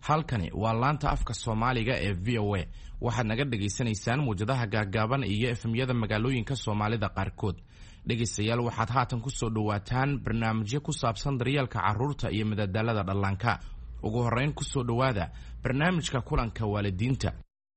halkani waa laanta afka Soomaaliga ee VOA waxaad naga dhageysanaysaan muujadaha gaagaaban iyo efemyada magaalooyinka Soomaalida qaarkood dhageystayaal waxaad haatan ku soo dhawaataan barnaamijyo ku saabsan daryeelka carruurta iyo madadaalada dhallaanka ugu horeyn ku soo dhawaada barnaamijka kulanka waalidiinta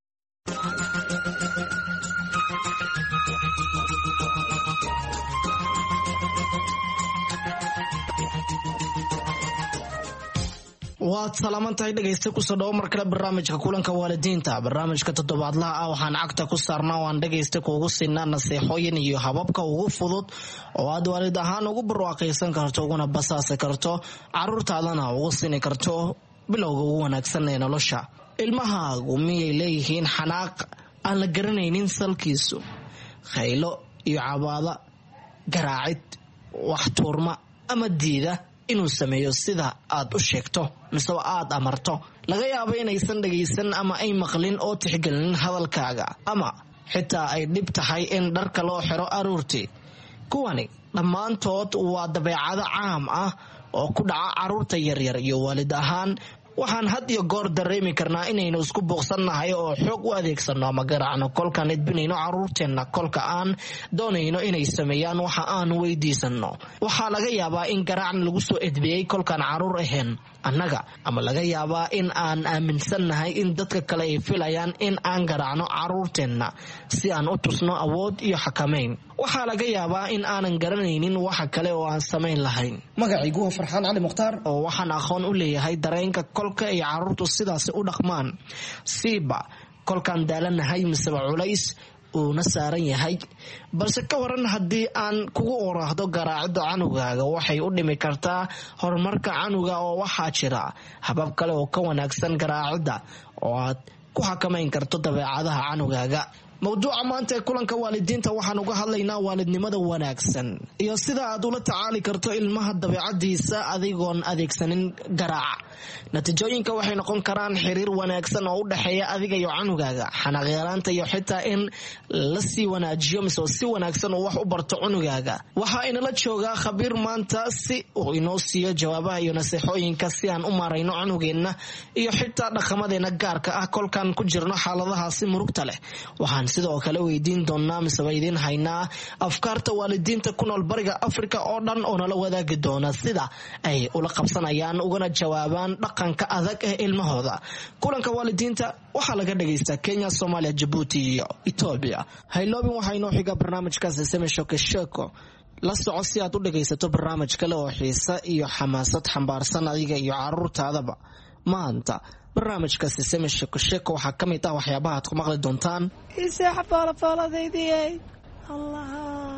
waad salaamantahay dhageysta ku soo dhaw mar kale barnaamijka kulanka waalidiinta barnaamijka toddobaadlaha ah waxaan cagta ku saarnaa waan dhageysta kuugu siinaa naseexooyin iyo hababka ugu fudud oo aad waalid ahaan ugu barwaaqaysan karto uguna basaasi karto carruurtaadana ugu sini karto bilowga ugu wanaagsan ee nolosha ilmahaagu miyay leeyihiin xanaaq aan la garanaynin salkiisu khaylo iyo cabaada garaacid wax tuurma ama diida inuu sameeyo sida aad u sheegto mise aad amarto laga yaabo inaysan dhageysan ama ay maqlin oo tixgelin hadalkaaga ama xitaa ay dhib tahay in dharka loo xiro aruurtii kuwani dhammaantood waa dabeecado caam ah oo ku dhaca carruurta yaryar iyo waalid ahaan waxaan had iyo goor dareemi karnaa inaynu isku booqsannahay oo xoog u adeegsano ama garaacno kolkaan edbinayno carruurteenna kolka aan doonayno inay sameeyaan waxa aan weydiisanno waxaa laga yaabaa in garaacna lagu soo edbiyey kolkaan carruur ahayn annaga ama laga yaabaa in aan aaminsannahay in dadka kale ay filayaan in aan garaacno carruurteenna si aan u tusno awood iyo xakamayn waxaa laga yaabaa in aanan garanaynin waxa kale oo aan samayn lahayn magacaygu waa Farxaan Cali Mukhtaar oo waxaan aqoon u leeyahay dareenka kolka ay carruurtu sidaas u dhaqmaan siiba kolkaan daalanahay mise culays uuna saaran yahay balse ka waran haddii aan kugu oraahdo garaacida canugaaga waxay u dhimi kartaa horumarka canuga oo waxaa jira habab kale oo ka wanaagsan garaacida oo aad ku xakamayn karto dabeecadaha canugaaga mawduuca maanta ee kulanka waalidiinta waxaan uga hadlaynaa waalidnimada wanaagsan iyo sida aad ula tacaali karto ilmaha dabeecadiisa adigoon adeegsanin garaaca natiijooyinka waxay noqon karaan xiriir wanaagsan oo u dhexeeya adiga iyo canugaaga xanaaqyaraanta iyo xitaa in la sii wanaajiyo mise si wanaagsan uu wax u barto cunugaaga waxaa inala joogaa khabiir maanta si uu inoo siiyo jawaabaha iyo naseexooyinka si aan u maarayno cunugeenna iyo xitaa dhaqamadeena gaarka ah kolkaan ku jirno xaaladahaasi murugta leh waxaan sidoo kale weydiin doonaa miseba idiin haynaa afkaarta waalidiinta ku nool bariga Afrika oo dhan oo nala wadaagi doona sida ay ula qabsanayaan ugana jawaabaan dhaqanka adag ee ilmahooda kulanka waalidiinta waxaa laga dhageystaa Kenya, Soomaaliya, Djibouti iyo Ethiopia hayloobin waxaa inoo xiga barnaamijkaasi Semeshoke Sheko la soco si aad u dhageysato barnaamij kale oo xiisa iyo xamaasad xambaarsan adiga iyo carruurtaadaba maanta barnaamijkaasi Semeshoke Sheko waxaa ka mid ah waxyaabaha aad ku maqli doontaan isaaxa baalabaaladeydii allah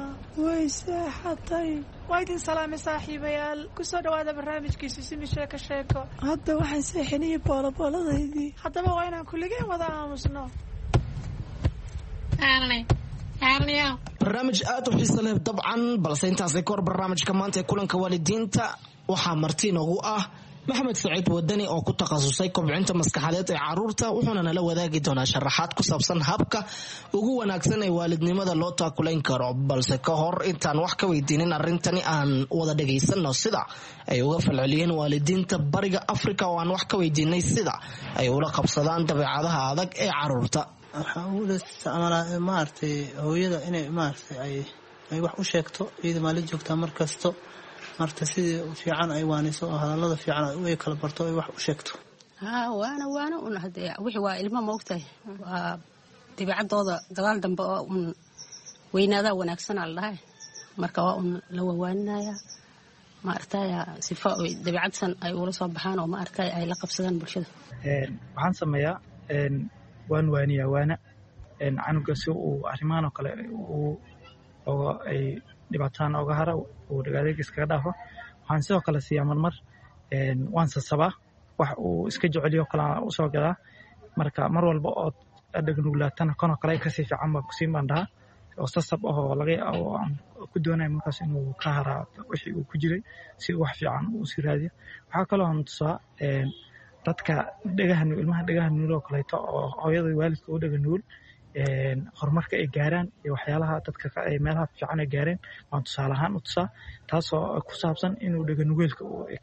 way seexatay waydin salaamay saaxiibayaal ku soo dhawaada barnaamijkiisa Semeshoke Sheko hadda waxaan seexinay baalabaaladeydii haddaba waa inaan kulligeen wada aamusno barnaamij aad u xiiso leh dabcan balse intaasay kor barnaamijka maanta ee kulanka waalidiinta waxaa marti noogu ah maxamed saciid wadani oo ku takhasusay kobcinta maskaxeed ee carruurta wuxuuna nala wadaagi doonaa sharaxaad ku saabsan habka ugu wanaagsan ee waalidnimada loo taakulayn karo balse ka hor intaan wax ka weydiinin arrintani aan wada dhagaysanno sida ay uga falceliyeen waalidiinta bariga Afrika oo aan wax ka weydiinay sida ay ula qabsadaan dabeecadaha adag ee carruurta waxaa ugu isticmaalaa maartay hooyada inay maartay ay wax u sheegto iyada maalin joogta markasto marta sidii fiican ay waaniso hadalada fiican ay kala barto ay wax u sheegto waana un hadee wixii waa ilmo moogtahay waa dabeecadooda dagaal dambe oo un weynaada wanaagsan la dhahay marka waa un la wawaanaya ma artaya sifa dabeecadsan ay ula soo baxaan oo ma artay ay la qabsadaan bulshada waxaan sameeyaa waan waaniyaa waana canuga si uu arrimahan oo kale oo ay dhibaataan oga hara uu dhagaadeeg iskaga dhaafo waxaan sidoo kale siiyaa marmar waan sasabaa wax uu iska jeceliyo kala u soo gadaa marka mar walba oo dhagnuglaatana kanoo kale kasii fiican baa kusii mandhaa oo sasab ahoo laga ku doonaya markaas inuu ka haraa wixii uu ku jiray si wax fiican uu sii raadiyo waxaa kaloo aan tusaa dadka ilmaha dhagaha nuul oo kaleeto oo hooyada waalidka u dhaga nuul horumarka ay gaaraan iyo waxyaalaha dadka ay meelaha fiican ay gaareen waan tusaale ahaan u tusaa taasoo ku saabsan inuu dhaga nugeelka uu keento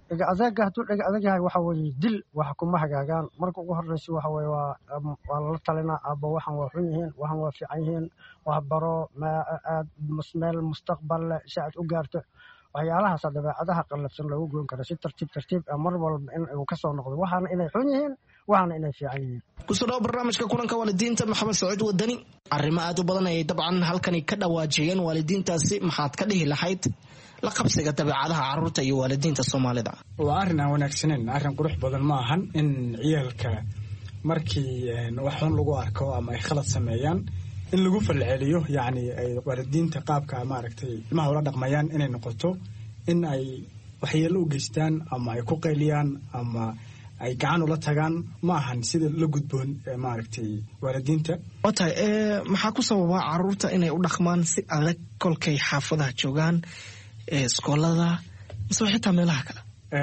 dhaga adeega hadduu dhaga adeeg yahay waxa weeye dil wax kuma hagaagaan marka ugu horreysa waxa weeye waa lala talinaa aabba waxaan waa xun yihiin waxaan waa fiican yihiin wax baro aad meel mustaqbal leh si aad u gaarto waxyaalahaasa dabeecadaha qallafsan loogu goyn karo si tartiib mar walba in uu ka soo noqdo waxaana inay xun yihiin waxaana inay fiican yihiin kusoo dhawo barnaamijka kulanka waalidiinta maxamed saciid wadani arrimo aad u badan ayay dabcan halkani ka dhawaajiyeen waalidiintaasi maxaad ka dhihi lahayd la qabsiga dabeecadaha carruurta iyo waalidiinta soomaalida waa arrin aan wanaagsaneyn arrin qurux badan ma ahan in ciyaalka markii wax xun lagu arko ama ay khalad sameeyaan in lagu falceliyo yacni ay waalidiinta qaabka maaragtay ilmaha ula dhaqmayaan inay noqoto in ay waxyeello u geystaan ama ay ku qayliyaan ama ay gacan ula tagaan ma ahan sida la gudboon maaragtay waalidiinta watahay maxaa ku sababa carruurta inay u dhaqmaan si adag kolkay xaafadaha joogaan iskoolada mise xitaa meelaha kale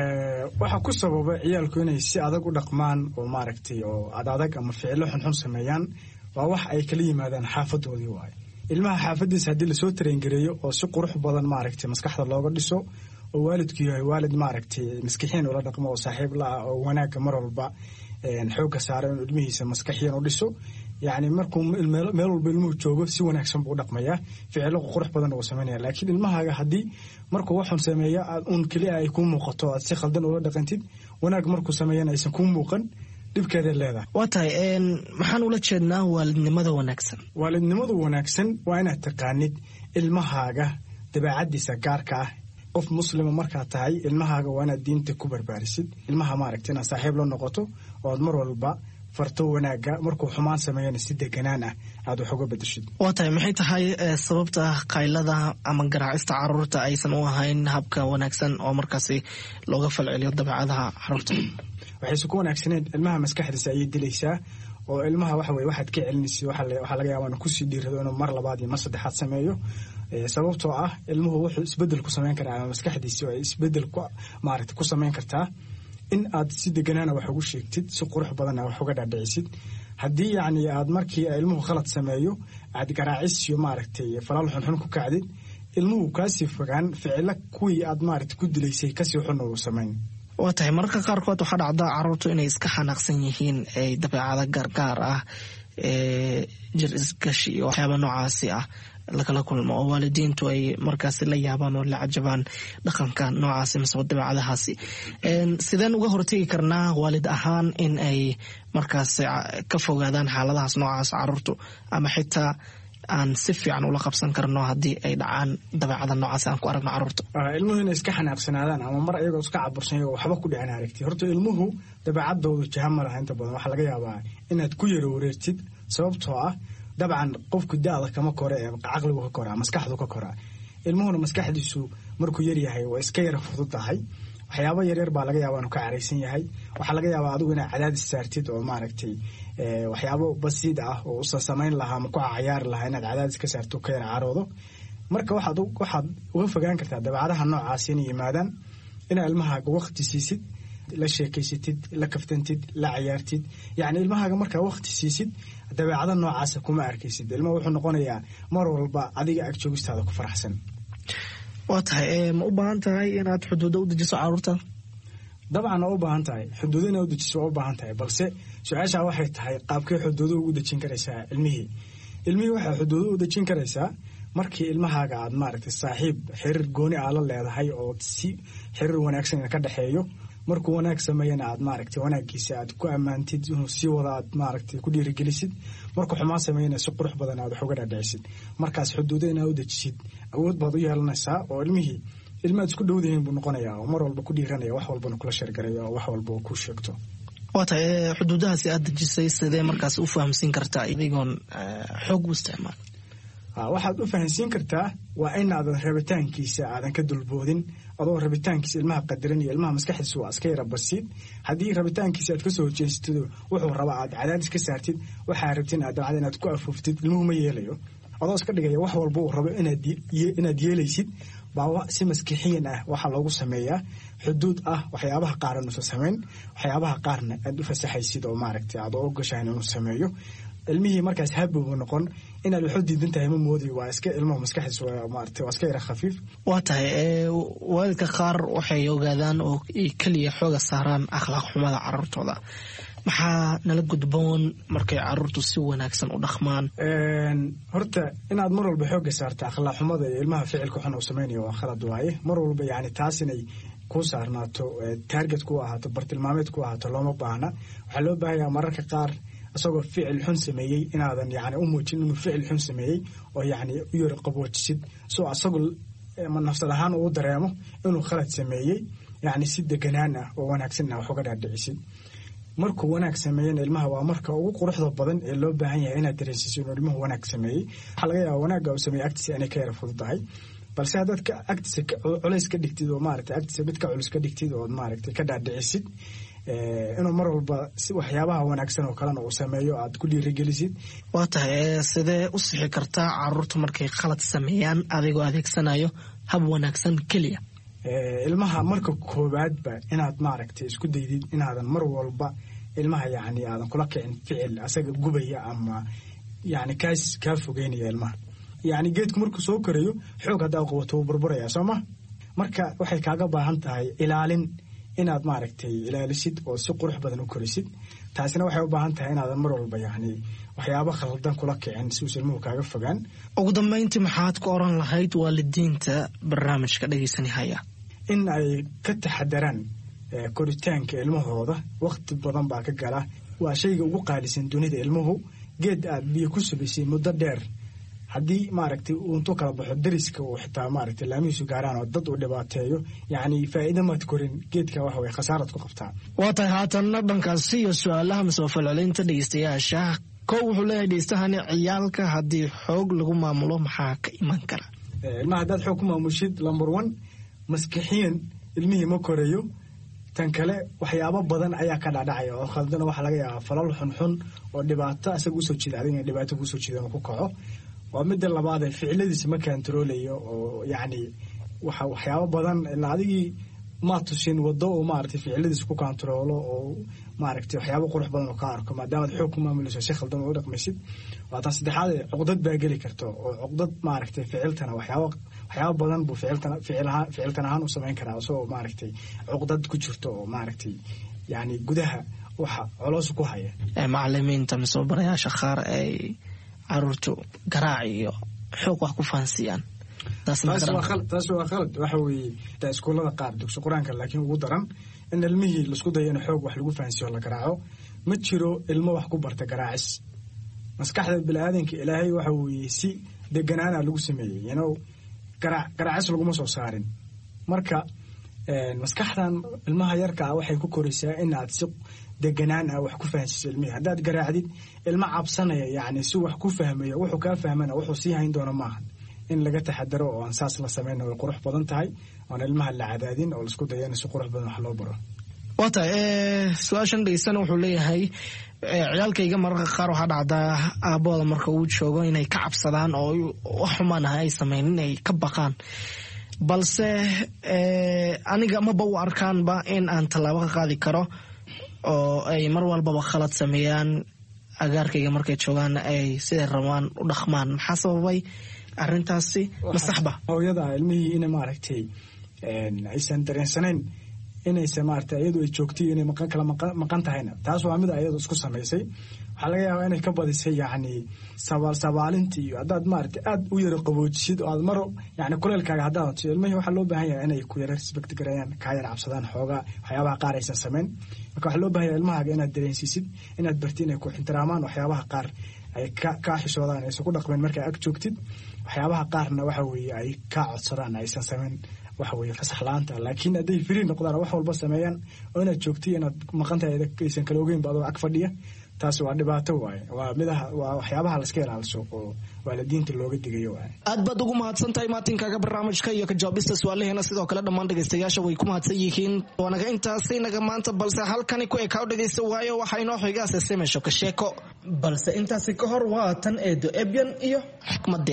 waxaa ku sababa ciyaalku inay si adag u dhaqmaan oo maaragtay oo adadag ama ficilo xunxun sameeyaan waa wax ay kala yimaadaan xaafadoodii waaye ilmaha xaafadiisa haddii lasoo tarengareeyo oo si qurux badan maaragtay maskaxda looga dhiso oo waalidku yahay waalid maaragtay maskixiin ula dhaqmo oo saaxiib la ah oo wanaagga mar walba xoogga saara inuu ilmihiisa maskaxiyan u dhiso yacni markuu meel walba ilmuhu joogo si wanaagsan buu u dhaqmayaa ficilo qurux badan uu samaynaya laakiin ilmahaaga haddii markuu waxun sameeya aad uun keliya ay kuu muuqato aad si khaldan ula dhaqantid wanaag markuu sameeyana aysan kuu muuqan dhibkeeday leedahay waa tahay maxaan ula jeednaa waalidnimada wanaagsan waalidnimadu wanaagsan waa inaad taqaanid ilmahaaga dabeecadiisa gaarka ah qof muslima markaad tahay ilmahaaga waa inaad diinta ku barbaarisid ilmaha maaragtay inaad saaxiib la noqoto oo aad mar walba farto wanaagga markuu xumaan sameeyana si deganaan ah aad wax uga bedeshid waa tahay maxay tahay sababta qaylada ama garaacista carruurta aysan u ahayn habka wanaagsan oo markaasi looga falceliyo dabeecadaha carruurta waxayse ku wanaagsaneed ilmaha maskaxdiisa ayay dilaysaa oo ilmaha waxa weye waxaad ka celinaysid waxaa laga yaabaa inuu kusii dhiirado inuu mar labaad iyo mar saddexaad sameeyo sababtoo ah ilmuhu wuxuu isbedel ku samayn karaa ama maskaxdiisi ay isbedel maaragtay ku samayn kartaa in aad si deganaana wax ugu sheegtid si qurux badanna wax uga dhaadhicisid haddii yacni aad markii ilmuhu khalad sameeyo aad garaacis iyo maaragtay falaal xunxun ku kacdid ilmuhu kaasii fogaan ficilo kuwii aad maaragtay ku dilaysay kasii xun uu samayn waa tahay mararka qaarkood waxaa dhacda carruurtu inay iska xanaaqsan yihiin ay dabeecada gaargaar ah jir isgashi iyo waxyaaba noocaasi ah lakala kulmo oo waalidiintu ay markaasi la yaabaan oo la cajabaan dhaqanka noocaasi masaba dabeecadahaasi sideen uga hortegi karnaa waalid ahaan in ay markaasi ka fogaadaan xaaladahaas noocaas carruurtu ama xitaa aan si fiican ula qabsan karno haddii ay dhacaan dabeecada noocaas aan ku aragno carruurta ilmuhu inay iska xanaaqsanaadaan ama mar ayagoo iska cabursan iyagoo waxba ku dhicin aragti horta ilmuhu dabeecadoodu jaha ma laha inta badan waxaa laga yaabaa inaad ku yara wareertid sababtoo ah dabcan qofku da-da kama kore ee caqligu ka koraa maskaxdu ka koraa ilmuhuna maskaxdiisu markuu yaryahay waa iska yara fududahay waxyaaba yaryar baa laga yaabaa inuu ka caraysan yahay waxaa laga yaabaa adigu inaad cadaadis saartid oo maaragtay waxyaabo basiid ah oo usa samayn lahaa ama ku cayaari lahaa inaad cadaadis ka saarto ka yara caroodo marka waxaad uga fogaan kartaa dabeecadaha noocaas inay yimaadaan inaad ilmahaaga waqti siisid la sheekaysatid la kaftantid la cayaartid yacni ilmahaaga markaa waqti siisid dabeecada noocaasa kuma arkaysid ilmaha wuxuu noqonayaa mar walba adiga ag joogistaada ku faraxsan waa tahay ma u baahan tahay inaad xuduudo u dejiso carruurta dabcan waa u baahan tahay xuduudo inaad u dejiso waa u baahan tahay balse su-aashaa waxay tahay qaabkee xuduudo ugu dejin karaysaa ilmihii waxaa xuduudo u dejin karaysaa markii ilmahaaga aad maaragtay saaxiib xiriir gooni aa la leedahay oo si xiriir wanaagsan ka dhexeeyo markuu wanaag sameeyana aad maaragtay wanaagiisa aad ku ammaantid inuu sii wada aad maaragtay ku dhiirigelisid markuu xumaan sameeyana si qurux badan aad wax uga dhaadhicisid markaas xuduudo inaad u dejisid awood baad u yeelanaysaa oo ilmihii ilma aad isku dhowdahiin buu noqonayaa oo mar walba ku dhiiranaya wax walbana kula sheergaraya oo wax walba ku sheegto waa tahay xuduudahaasi aad dejisay sidee markaas u fahamsiin kartaa adigoon xoog u isticmaal waxaad u fahansiin kartaa waa inaadan rabitaankiisa aadan ka dulboodin adoo rabitaankiisa ilmaha qadaran iyo ilmaha maskaxdiisa waa iska yara basiid haddii rabitaankiisa aad kasoo horjeestid wuxuu rabaa aad cadaadis ka saartid waxaa rabtin aad dabcada inaad ku afuuftid ilmuhu ma yeelayo adoo iska dhigaya wax walba uu rabo inaad yeelaysid baa si maskixiyan ah waxaa loogu sameeyaa xuduud ah waxyaabaha qaar inuusan samayn waxyaabaha qaarna aad u fasaxaysid oo maaragtay aad oo ogashahan inuu sameeyo ilmihii markaas habow noqon inaad waxu diidan tahay ma moodi waa iska ilmuhu maskaxdiisa waa iska yara khafiif. waa tahay waalidka qaar waxay ogaadaan oo keliya xooga saaraan akhlaaq xumada carruurtooda. maxaa nala gudboon markay carruurtu si wanaagsan u dhaqmaan? horta inaad mar walba xooga saarta akhlaaq xumada iyo ilmaha ficilka xun uu samaynayo waa khalad waaye. mar walba yani taas inay ku saarnaato target ku ahaato bartilmaameed ku ahaato looma baahna. waxaa loo baahanyaa mararka qaar asagoo ficil xun sameeyey inaadan yani u muujin inuu ficil xun sameeyey oo yani u yara qaboojisid soo asagoo nafsad ahaan uu dareemo inuu khalad sameeyey yani si deganaan ah oo wanaagsan ah wax uga dhaadhicisid. markuu wanaag sameeyana ilmaha waa marka ugu quruxda badan ee loo baahan yahay inaad dareensiiso inuu ilmuhu wanaag sameeyey. waxaa laga yaabaa wanaagga uu sameeyey agtiisa inay ka yara fududahay, balse haddaad agtiisa culays ka dhigtid oo maaragtay agtiisa mid ka culus ka dhigtid oo maaragtay ka dhaadhicisid inuu mar walba waxyaabaha wanaagsan oo kalena uu sameeyo aad ku dhiirigelisid. waa tahay sidee u sixi kartaa carruurta markay khalad sameeyaan adigoo adeegsanayo hab wanaagsan keliya? ilmaha marka koowaadba inaad maaragtay isku daydid inaadan mar walba ilmaha yani aadan kula kicin ficil asaga gubaya ama yani kaa fogeynaya ilmaha. yani geedku markuu soo korayo xoog haddaa qabato wuu burburaya soo ma. marka waxay kaaga baahan tahay ilaalin inaad maaragtay ilaalisid oo si qurux badan u korisid. taasina waxay u baahan tahay inaadan mar walba yani waxyaabo khaldan kula kicin si uusan ilmuhu kaaga fogaan. ugu dambayntii maxaad ku oran lahayd waalidiinta barnaamijka dhegaysanihaya? in ay ka taxadaraan koritaanka ilmahooda. waqti badan baa ka gala, waa shayga ugu qaalisan dunida. ilmuhu geed aad biyo ku subaysay muddo dheer haddii maaragtay uu intuu kala baxo dariska uu xitaa maaragtay laamihiisu gaaraan oo dad uu dhibaateeyo yani faa'iido maad korin geedka waxa way khasaarad ku qabtaa. waa tahay haatanna dhankaasi iyo su-aalaha mise falcelinta dhegeystayaasha. kow wuxuu leeyahay dhegeystahani ciyaalka haddii xoog lagu maamulo maxaa ka iman kara? ilmaha haddaad xoog ku maamushid number one maskixiyan ilmihii ma korayo. tan kale waxyaabo badan ayaa ka dhacdhacaya oo khaldana waxaa laga yaabaa falal xunxun oo dhibaato asaga usoo jeeda adigna dhibaato kusoo jeeda ku kaco. waa midda labaad ee ficiladiisa ma kantaroolayo oo yani waxyaabo badan ilaa adigii ma tusin wado oo maaragtay ficiladiisa ku kantaroolo oo maaragtay waxyaabo qurux badan oo ka arko maadaamaad xoog ku maamulayso si khaldan u dhaqmaysid. waa tan saddexaad cuqdad baa geli karta oo cuqdad maaragtay ficiltana waxyaabo badan buu ficiltan ahaan u samayn karaa isagoo maaragtay cuqdad ku jirto oo maaragtay yani gudaha waxa coloos ku haya. macalimiinta mise barayaasha qaar ay carruurtu garaac iyo xoog wax ku fahansiiyaan. taas waa khalad. waxa weeye iskuullada qaar dugsi qur-aanka laakiin ugu daran in ilmihii laisku dayo in xoog wax lagu fahansiiyo la garaaco. ma jiro ilmo wax ku barta garaacis. maskaxda biniaadanka ilaahay waxa weeye si deganaana lagu sameeyey garaacis laguma soo saarin. marka maskaxdan ilmaha yarka ah waxay ku koraysaa inaad si deganaan ah wax ku fahansiiso ilmihii. haddaad garaacdid ilmo cabsanaya yani si wax ku fahmayo wuxuu kaa fahmana wuxuu sii hayn doono maaha. in laga taxadaro oo aan saas la samayna way qurux badan tahay oon ilmaha la cadaadin oo laisku dayana si qurux badan wax loo baro. waa tahay su-aashan dhegeystana wuxuu leeyahay ciyaalkayga mararka qaar waxaa dhacdaa aabbooda marka uu joogo inay ka cabsadaan oo wax xumaan ah ay samayn inay ka baqaan, balse aniga maba u arkaanba in aan tallaabo ka qaadi karo oo ay mar walbaba khalad sameeyaan agaarkayga markay joogaan ay siday rabaan u dhaqmaan. maxaa sababay arrintaasi? masaxba hooyada ilmihii ina maaragtay aysan dareensanayn inaysa maaragtay iyadu ay joogtay inay kala maqan tahayna taas waa mid ayadu isku samaysay. waxaa laga yaabaa inay ka badisay yani sabaalintii iyo haddaad maaragtay aad u yara qaboojisid oo aad maro yani kuleelkaaga haddaad tiyo ilmihii waxaa loo baahan yahay inay ku yara respect garayaan kaa yara cabsadaan xoogaa waxyaabaha qaar aysan samayn. marka waxaa loo baahan yahay ilmahaaga inaad dareensiisid inaad barti inay ku ixtiraamaan waxyaabaha qaar ay kaa xishoodaan aysan ku dhaqmeen markaa ag joogtid. waxyaabaha qaarna waxa weeye ay kaa codsadaan aysan samayn waxa weeye fasax la-aanta. laakiin hadday free noqdaan wax walba sameeyaan oo inaad joogtay inaad maqantahay aysan kala ogeyn ba adoo ag fadhiya taas waa dhibaato waaye. waa waxyaabaha la iska ilaaliso oo waalidiinta looga digayo waaye. aad baad ugu mahadsantahay maatinkaaga barnaamijka iyo ka jawaabista su-aalaheena. sidoo kale dhammaan dhegaystayaasha way ku mahadsan yihiin. waanaga intaasi naga maanta, balse halkani ku ekaa u dhegaysta waayo waxaa inoo xiga seseme sheeko. balse intaasi ka hor waa tan eedo ebyan iyo xikmadeeda.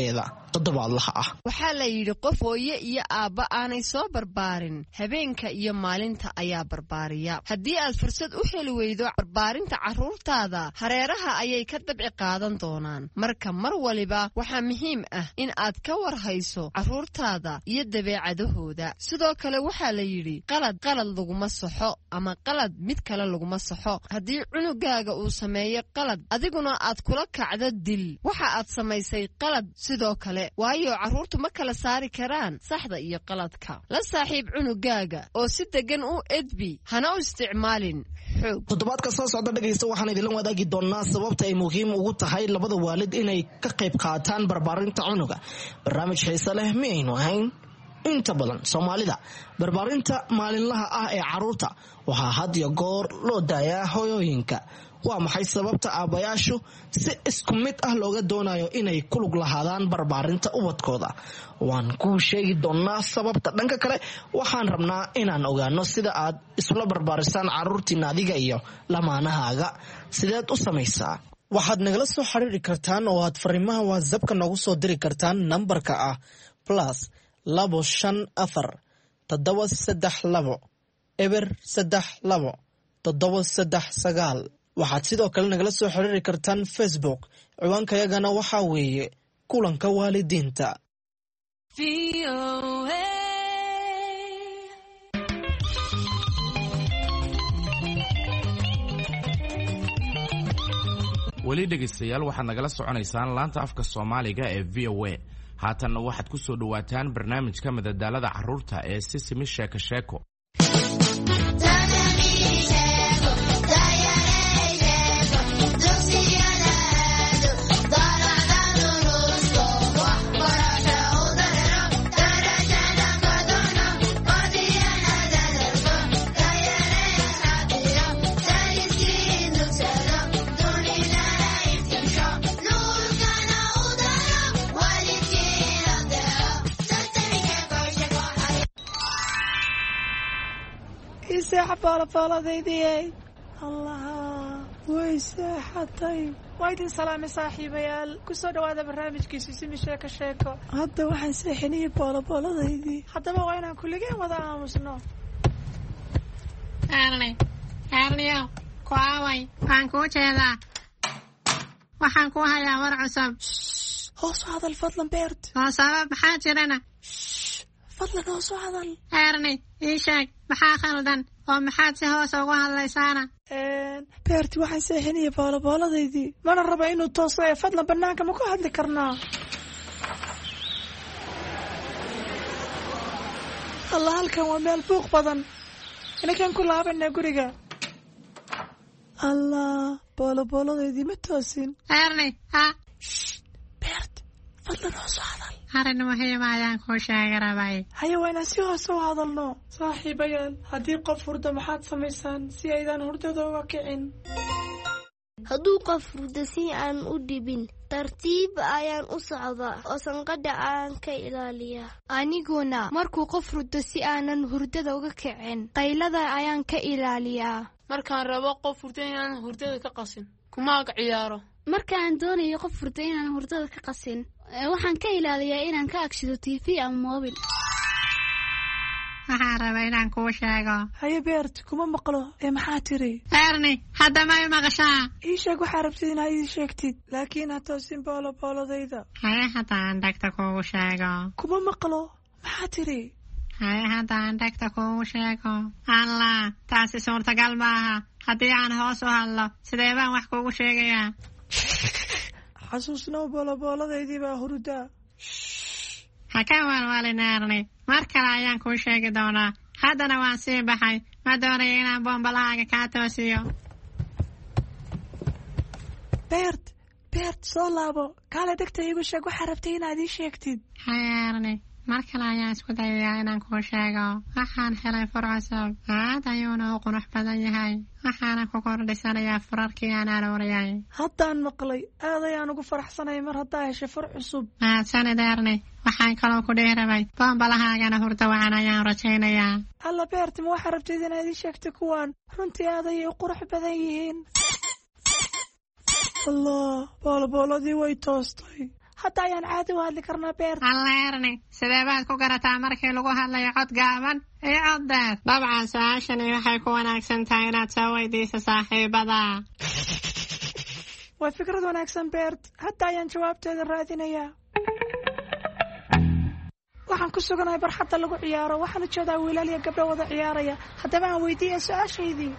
toddobaadlaha ah. waxaa la yidhi qof hooye iyo aabba aanay soo barbaarin habeenka iyo maalinta ayaa barbaariya. haddii aad fursad u heli weydo barbaarinta carruurtaada, hareeraha ayay ka dabci qaadan doonaan. marka mar waliba waxaa muhiim ah in aad ka warhayso carruurtaada iyo dabeecadahooda. sidoo kale waxaa la yidhi qalad laguma saxo, ama qalad mid kale laguma saxo. haddii cunugaaga uu sameeyo qalad adiguna aad kula kacdo dil, waxa aad samaysay qalad sidoo kale, waayo carruurtu ma kala saari karaan saxda iyo qaladka. la saaxiib cunugaaga oo si degan u edbi, hana u isticmaalin xoog. toddobaadka soo socda dhegaysta waxaan idinla wadaagi doonaa sababta ay muhiim ugu tahay labada waalid inay ka qayb qaataan barbaarinta cunuga. barnaamij xiise leh miyaynu ahayn? inta badan Soomaalida barbaarinta maalinlaha ah ee carruurta waxaa had iyo goor loo daayaa hooyooyinka. waa maxay sababta aabayaashu si isku mid ah looga doonayo inay ku lug lahaadaan barbaarinta ubadkooda? waan ku sheegi doonaa sababta. dhanka kale waxaan rabnaa inaan ogaano sida aad isula barbaarisaan carruurtiina adiga iyo lamaanahaaga. sideed u samaysaa? waxaad nagala soo xiriiri kartaan oo aad fariimaha WhatsApp-ka noogu soo diri kartaan nambarka ah +25432 waxaad sidoo kale nagala soo xiriiri kartaan Facebook. ciwaankayagana waxaa weeye kulanka waalidiinta. weli dhegaystayaal waxaad nagala soconaysaan laanta afka Soomaaliga ee VOA. haatanna waxaad ku soo dhawaataan barnaamijka madadaalada carruurta ee Sisimi Sheeko Sheeko. baalabaaladeydii allaha way seexatay. waa idin salaamay saaxiibayaal, kusoo dhawaada barnaamijkii Sisimi Sheeko Sheeko. hadda waxaan seexinayay baalabaaladeydii, haddaba waa inaan kulligeen wada aamusno. Erniyo ku aaway, waxaan kuu jeedaa, waxaan kuu hayaa war cusub. hoos u hadal fadlan Beert. oo sabab maxaa jirana? fadlan hoos u hadal. Erni ii sheeg maxaa khaldan oo maxaad si hoos ugu hadlaysaana? Beerti waxaan seexinayay baalabaaladeydii, mana raba inuu tooso ee fadlan bannaanka ma ku hadli karnaa? allah halkan waa meel buuq badan, inakaan ku laabanaa guriga. allah baalabaaladeydii ma toosin. Erni Beert fadlan hoos u hadal. arrin muhiim ayaan kuu sheegi rabay. haye waa inaan si hoose u hadalno. saaxiibayaal, haddii qof hurdo maxaad samaysaan si aydan hurdada uga kicin? hadduu qof hurdo si aan u dhibin, tartiib ayaan u socdaa oo sanqadha aan ka ilaaliyaa. aniguna markuu qof hurdo si aanan hurdada uga kicin, qaylada ayaan ka ilaaliyaa. markaan rabo qof hurdo inaan hurdada ka qasin, kumaaga ciyaaro. markaan doonayo qof hurdo inaan hurdada ka qasin, waxaan ka ilaaliyaa inaan ka agshido TV ama moobil. waxaan rabaa inaan kuu sheego. haye Beert kuma maqlo ee maxaa tiri? Erni hadda ma i maqashaa? ii sheeg waxaa rabtid inaad ii sheegtid, laakiin ha toosin baalabaladayda. haye haddaan dhegta kuugu sheego. kuma maqlo maxaa tiri? haye haddaan dhegta kuugu sheego. allah taasi suurtagal maaha. haddii aan hoos u hadlo sidee baan wax kuugu sheegayaa? xasuusnow baalabaaladeydii baa hurdaa. ha ka walwalin Erni, mar kale ayaan kuu sheegi doonaa. haddana waan sii baxay, ma doonayo inaan boombalahaaga kaa toosiyo. Beert soo laabo, kaale degta iigu sheeg waxaa rabtay inaad ii sheegtid. haye Erni, mar kale ayaan isku dayayaa inaan kuu sheego. waxaan helay fur cusub, aad ayuuna u qurux badan yahay. waxaana ku kordhisanayaa furarkii aan arooriyay. haddaan maqlay, aad ayaan ugu faraxsanay mar haddaa heshay fur cusub. mahadsanid Erni, waxaan kaloo ku dhihi rabay boombalahagana hurdo wacan ayaan rajaynayaa. alla Beert, ma waxaa rabtid inaad ii sheegtay kuwaan? runtii aad ayay u qurux badan yihiin. allah baalabaladii way toostay. hadda ayaan caadi u hadli karnaa beert. alla erni sidee baad ku garataa markii lagu hadlayo cod gaaban iyo cod dheer? dabcan su-aashani waxay ku wanaagsan tahay inaad soo weydiiso saaxiibada. waa fikrad wanaagsan beert, hadda ayaan jawaabteeda raadinayaa. waxaan ku suganahay barxadda lagu ciyaaro, waxaan u jeedaa wiilal iyo gabdho wada ciyaaraya. haddaba aan weydiiya su-aashaydii.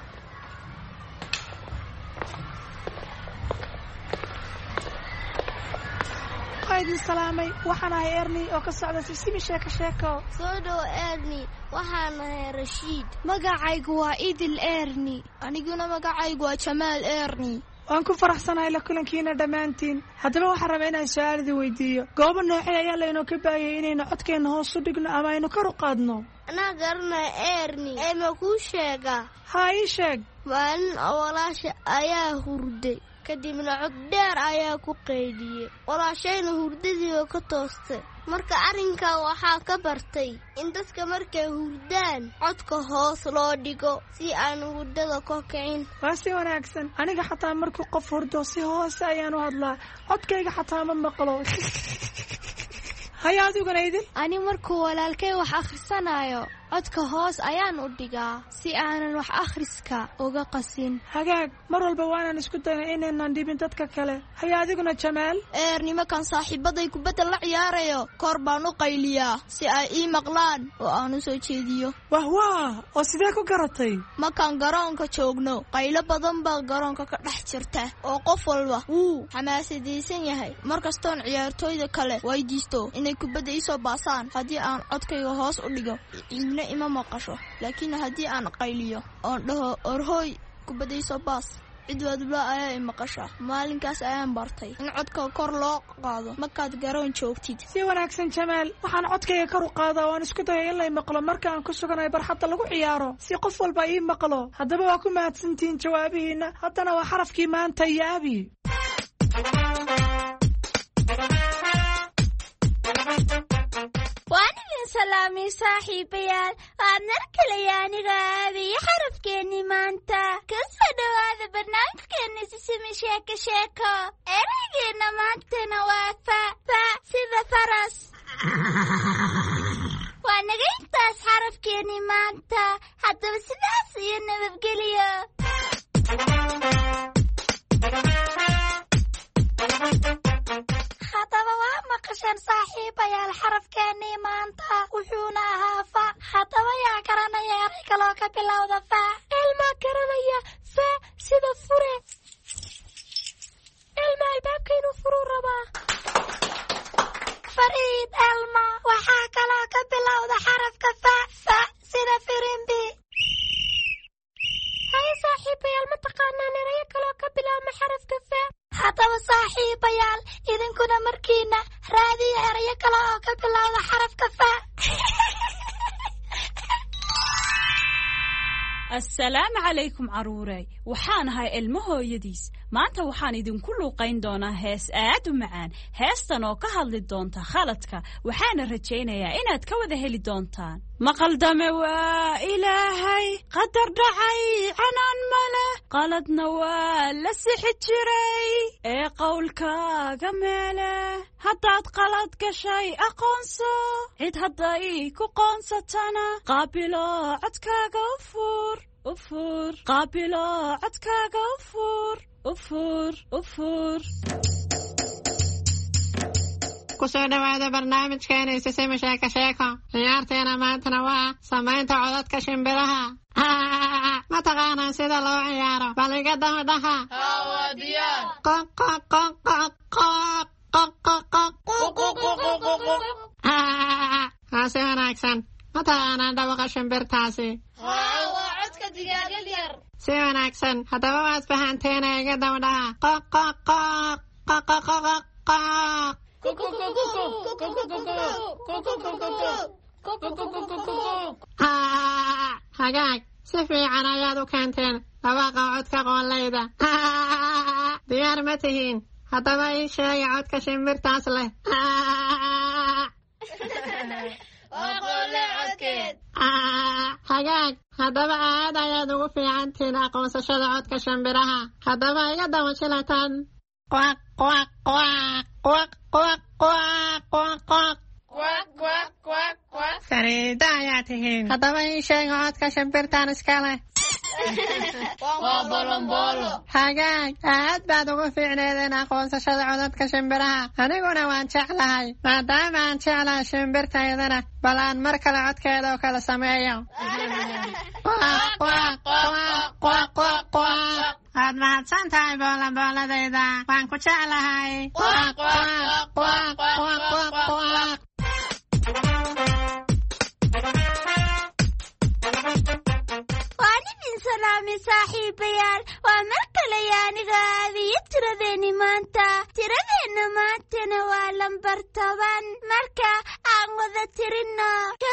waa idin salaamay, waxaan ahay erni oo ka socda sisimi sheeko sheeko. soo dhow erni, waxaan ahay rashiid. magacaygu waa idil erni. aniguna magacaygu waa jamaal erni. waan ku faraxsanahay la kulankiina dhammaantiin. haddaba waxaan rabaa inaan su-aal idin weydiiyo. goobo noocee ayaa laynoo ka baayay inaynu codkeenna hoos u dhigno ama aynu kor u qaadno? anaa garanaya erni. ma kuu sheegaa? haa ii sheeg. maalin walaasha ayaa hurday, kadibna cod dheer ayaa ku qaydiyey. walaashayna hurdadiiba ka toostay. marka arrinkaa waxaa ka bartay in dadka markay hurdaan codka hoos loo dhigo si aan hurdada ka kicin. waa si wanaagsan. aniga xataa markuu qof hurdo si hoose ayaan u hadlaa, codkayga xataa ma maqlo. haya adiguna idin? ani markuu walaalkay wax akhrisanayo codka hoos ayaan u dhigaa si aanan wax akhriska uga qasin. hagaag, mar walba waanaan isku dayna inaynan dhibin dadka kale. haya adiguna jamaal? nimankan saaxiibaday kubadda la ciyaarayo kor baan u qayliyaa si ay ii maqlaan oo aan u soo jeediyo. wah oo sidee ku garatay? markaan garoonka joogno qaylo badan baa garoonka ka dhex jirta oo qof walba wuu xamaasadaysan yahay. markastoon ciyaartooyda kale weydiisto inay kubadda ii soo baasaan, haddii aan codkayga hoos u dhigo ima maqasho. laakiin haddii aan qayliyo oon dhaho orhooy kubadayso baas, cid wadba ayaa i maqasha. maalinkaas ayaan bartay in codka kor loo qaado markaad garoon joogtid. si wanaagsan jamaal, waxaan codkayga kor u qaadaa oo aan isku daya in lay maqlo marka aan ku suganahay barxadda lagu ciyaaro si qof walba ii maqlo. haddaba waa ku mahadsantihiin jawaabihiina. haddana waa xarafkii maanta iyo abi. salaami saaxiibayaal, waad narkalaya aniga aabiyo xarafkeenni maanta. ka soo dhowaada barnaamijkeenni sisimi sheeko sheeko. eraygeena maantana waa fa sida faras. waa naga intaas xarafkeenni maanta. haddaba sidaas iyo nabadgelyo. haddaba waa maqashaan saaxiibayaal xarafkeennii maanta wuxuuna ahaa fa. haddaba yaa garanaya eray kaloo ka bilowda fa? elmaa garanaya fa sida fure. elma albaabka inuu furuu rabaa. fariid elma. waxaa kaloo ka bilowda xarafka fa sida firimbi. haye saaxiibayaal ma taqaanaan erayo kaloo ka bilaabma xarafka fa? haddaba saaxiibayaal idinkuna markiina raadiya erayo kale oo ka bilowda xarafka fa. assalaamu calaykum caruurey, waxaan ahay ilmo hooyadiis. maanta waxaan idinku luuqayn doonaa hees aad u macaan. heestan oo ka hadli doonta khaladka, waxaana rajaynayaa inaad ka wada heli doontaan. maqaldame waa ilaahay, qadar dhacay canaan male, qaladna waa la sixi jiray ee qowlkaaga meele. haddaad qalad gashay aqoonso, cid hadday ku qoonsatana qaabilo codkaaga u fuur qaabilo codkaaga u fuur. kusoo dhowaada barnaamijkeena sisimi sheeko sheeko. ciyaarteena maantana waa samaynta codadka shimbiraha. ma taqaanaan sida loo ciyaaro? bal iga dhaha. waa diyaar. si wanaagsan. ma taqaanaan dhawaqa shimbirtaasi? waa codka digaagad yar. si wanaagsan. haddaba waad fahanteen iga dhaha. hagaag, si fiican ayaad u keenteen dhawaaqa codka qoollayda. diyaar ma tihiin? haddaba ii sheega codka shimbirtaas leh. hagaag, haddaba aad ayaad ugu fiicantihiin aqoonsashada codka shimbiraha. haddaba iga daba jilataan. quaq quaq quaq quaq quaq Fariida ayaa tihiin haddaba ii sheeg codka shimbirtaan iskale waa bolonbolo hagaag aad baad ugu fiicneedeen aqoonsashada codadka shimbiraha aniguna waan jeclahay maadaama aan jeclahay shimbirtaydana bal aan mar kale codkeeda oo kala sameeyo waad mahadsan tahay boolabooladayda waan ku jeclahay waan idin salaami saaxiibayaal waa mar kale aniga aadiyo tiradeenni maanta tiradeenna maantana waa lambar 10 marka aan wada tirino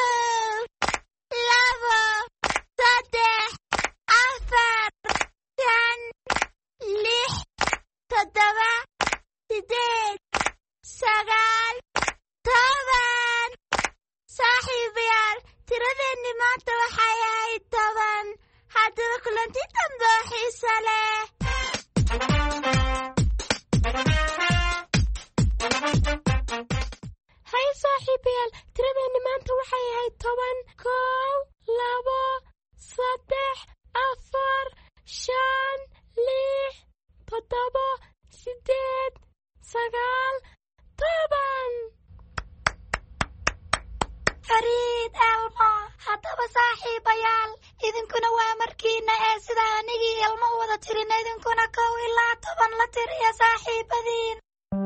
saaxiibayaal tiradeenni maanta waxay ahayd 10 haddaba kulanti dambe oo xiiso leh hay saaxiibayaal tiradeenni maanta waxay ahayd 10 1 2 3 4 5 6 7 8 9 10 fariid elmo haddaba saaxiibayaal idinkuna waa markiina ee sida anigii elmo u wada tirina idinkuna 1 ilaa 10 la tiriya saaxiibadiin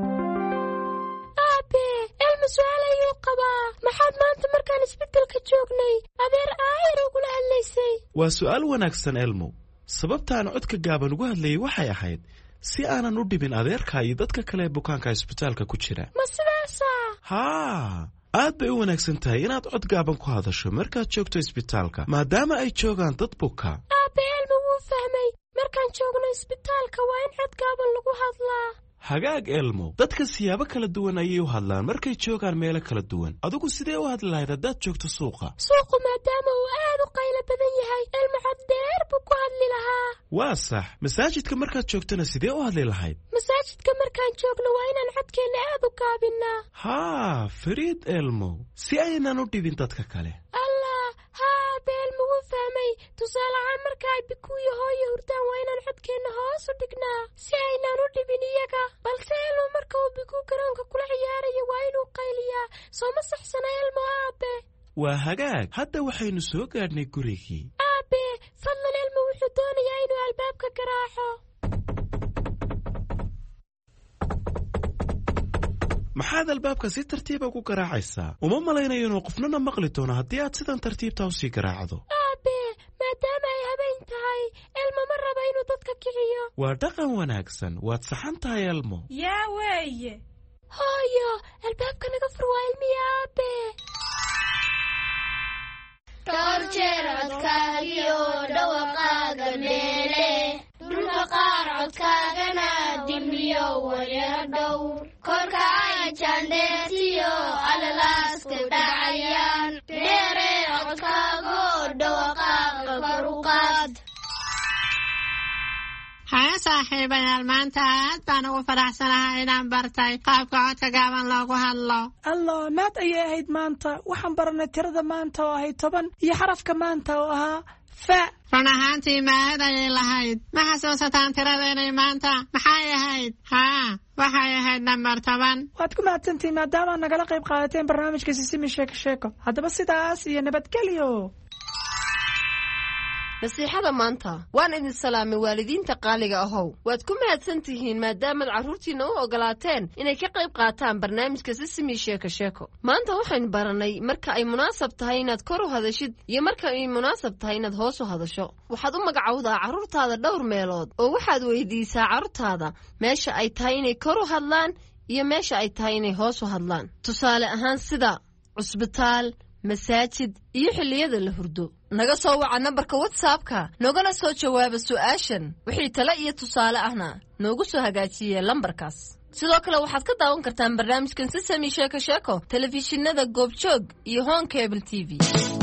aabe elmo su'aal ayuu qabaa maxaad maanta markaan isbeddelka joognay adeer aayar ugula hadlaysay waa su'aal wanaagsan elmo sababtaan codka gaaban ugu hadlayay waxay ahayd si aanan u dhibin adeerka iyo dadka kale ee bukaanka isbitaalka ku jira ma sidaasa haa aad bay u wanaagsan tahay inaad cod gaaban ku hadasho markaad joogto isbitaalka maadaama ay joogaan dad buka aabe elmo wuu fahmay markaan joogno isbitaalka waa in cod gaaban lagu hadlaa hagaag elmo dadka siyaabo kala duwan ayay u hadlaan markay joogaan meelo kala duwan adigu sidee u hadli lahayd haddaad joogto suuqa maadaama uu aad u qaylo badan yahay elmo cod dheer buu ku hadli lahaa waa sax masaajidka markaad joogtana sidee u hadli lahayd masaajidka markaan joogno waa inaan codkeenna aad u gaabinaa haa fariid elmo si aynan u dhibin dadka kale allah haa aabe elmo wuu fahmay tusaale ahaan marka ay biku iyo hooyo hurdaan waa inaan codkeenna hoos u dhignaa si aynaan u dhibin iyaga balse elmo marka uu biku garoonka kula ciyaarayo waa inuu qayliyaa soo ma saxsana elmo aabe waa hagaag hadda waxaynu soo gaadhnay gurigii aabe fadlan elmo wuxuu doonayaa inuu albaabka garaaco maxaad albaabka si tartiiba ugu garaacaysaa uma malaynayo inuu qofnana maqli doono haddii aad sidan tartiibta u sii garaacdo aabe maadaama ay habeen tahay elmo ma raba inuu dadka kiciyo waa dhaqan wanaagsan waad saxan tahay elmo yaa weeye hooyo albaabka naga fur waa ilmiya aabe dhowr jeer codkaagiyo dhawaqaaga meele dhulka qaar codkaagana dimiyo wayara dhowr korka ay jaandheertiyo alalaaska dhacayaan dheere codkaago dhawaqaaga kor u qaad haya saaxiibayaal maanta aad baan ugu faraxsanahay inaan bartay qaabka codka gaaban loogu hadlo allah maad ayay ahayd maanta waxaan baranay tirada maanta oo ahayd 10 iyo xarafka maanta oo ahaa fa run ahaantii maad ayay lahayd ma xasuusataan tiradeenay maanta maxay ahayd haa waxay ahayd nambar 10 waad ku mahadsantihiin maadaama nagala qayb qaadateen barnaamijka sisimi sheeko haddaba sidaas iyo nabadgelyo nasiixada maanta waan idin salaamay waalidiinta qaaliga ahow waad ku mahadsan tihiin maadaamaad carruurtiinna u ogolaateen inay ka qayb qaataan barnaamijka sisimi sheeko maanta waxaynu barannay marka ay munaasab tahay inaad kor u hadashid iyo marka ay munaasab tahay inaad hoos u hadasho waxaad u magacowdaa carruurtaada dhowr meelood oo waxaad weydiisaa carruurtaada meesha ay tahay inay kor u hadlaan iyo meesha ay tahay inay hoos u hadlaan tusaale ahaan sida cusbitaal masaajid iyo xilliyada la hurdo naga soo waca nambarka WhatsApp-ka nogana soo jawaaba su'aashan wixii talo iyo tusaale ahna noogu soo hagaajiyay lambarkaas sidoo kale waxaad ka daawan kartaan barnaamijkan Sisami Sheeko telefishinada Goobjoog iyo Home Cable TV